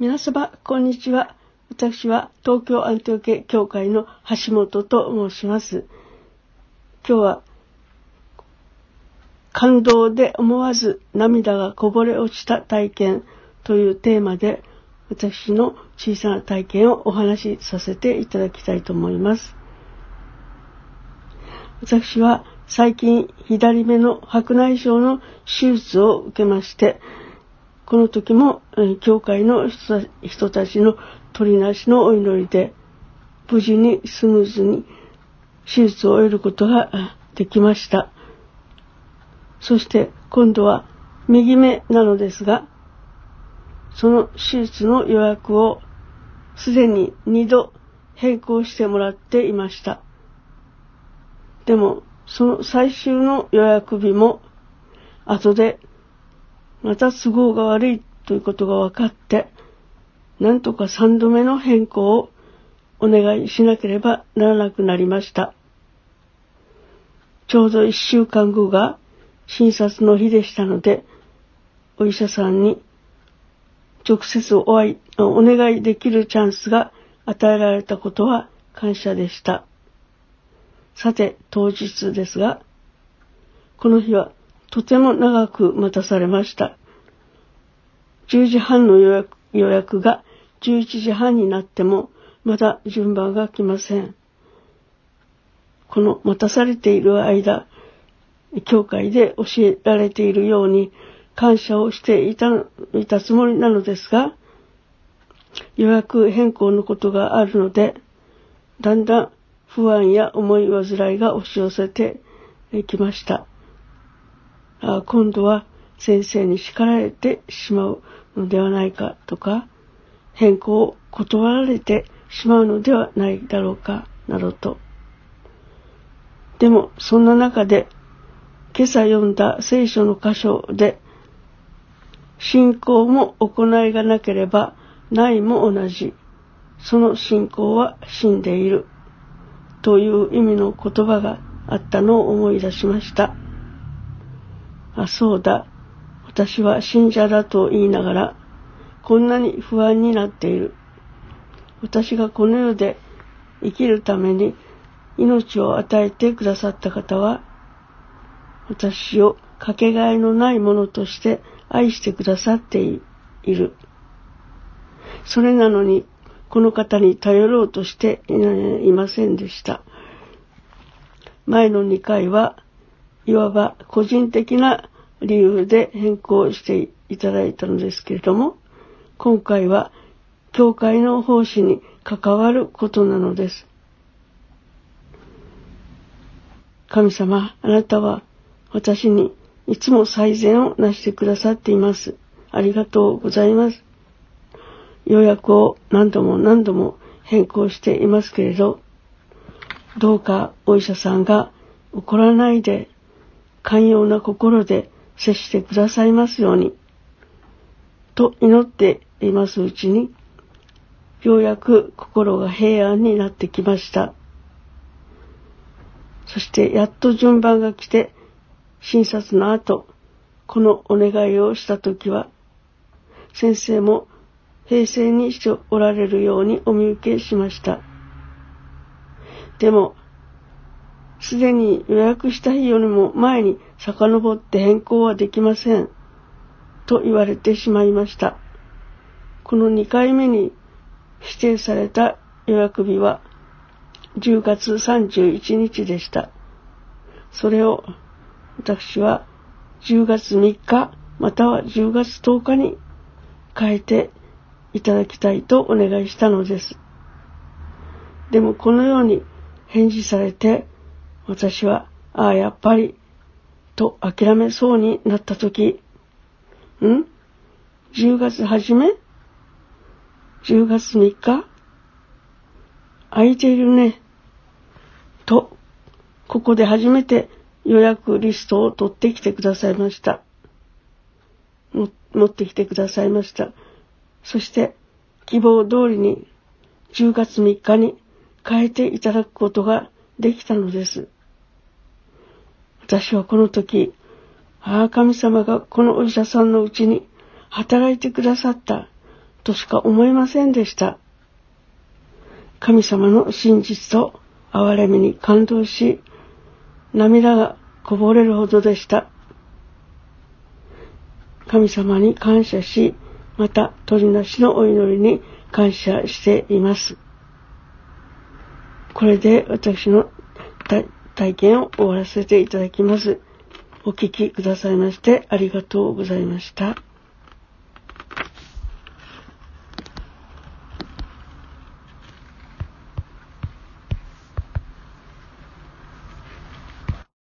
皆様、こんにちは。私は東京アンテオケ教会の橋本と申します。今日は、感動で思わず涙がこぼれ落ちた体験というテーマで、私の小さな体験をお話しさせていただきたいと思います。私は最近左目の白内障の手術を受けまして、この時も教会の人たちの取りなしのお祈りで無事にスムーズに手術を終えることができました。そして今度は右目なのですが、その手術の予約をすでに2度変更してもらっていました。でもその最終の予約日も後でまた都合が悪いということが分かって、なんとか3度目の変更をお願いしなければならなくなりました。ちょうど1週間後が診察の日でしたので、お医者さんに直接お願いできるチャンスが与えられたことは感謝でした。さて、当日ですが、この日はとても長く待たされました。10時半の予約が11時半になってもまだ順番が来ません。この待たされている間、教会で教えられているように感謝をしていたつもりなのですが、予約変更のことがあるので、だんだん不安や思い煩いが押し寄せてきました。今度は先生に叱られてしまうのではないかとか、変更を断られてしまうのではないだろうかなどと。でもそんな中で今朝読んだ聖書の箇所で、信仰も行いがなければないも同じ、その信仰は死んでいるという意味の言葉があったのを思い出しました。そうだ、私は信者だと言いながらこんなに不安になっている。私がこの世で生きるために命を与えてくださった方は、私をかけがえのないものとして愛してくださっている。それなのにこの方に頼ろうとしていませんでした。前の2回はいわば個人的な理由で変更していただいたのですけれども、今回は教会の奉仕に関わることなのです。神様、あなたは私にいつも最善をなしてくださっています。ありがとうございます。予約を何度も変更していますけれど、どうかお医者さんが怒らないで、寛容な心で接してくださいますようにと祈っていますうちに、ようやく心が平安になってきました。そしてやっと順番が来て、診察の後このお願いをしたときは、先生も平静にしておられるようにお見受けしました。でもすでに予約した日よりも前に遡って変更はできませんと言われてしまいました。この2回目に指定された予約日は10月31日でした。それを私は10月3日または10月10日に変えていただきたいとお願いしたのです。でもこのように返事されて、私はやっぱりと諦めそうになったとき、10月初め ?10 月3日空いているねと、ここで初めて予約リストを取ってきてくださいました。持ってきてくださいました。そして希望通りに10月3日に変えていただくことができたのです。私はこの時、神様がこのお医者さんのうちに働いてくださったとしか思えませんでした。神様の真実と憐れみに感動し、涙がこぼれるほどでした。神様に感謝し、また鳥なしのお祈りに感謝しています。これで私の体験を終わらせていただきます。お聞きくださいましてありがとうございました。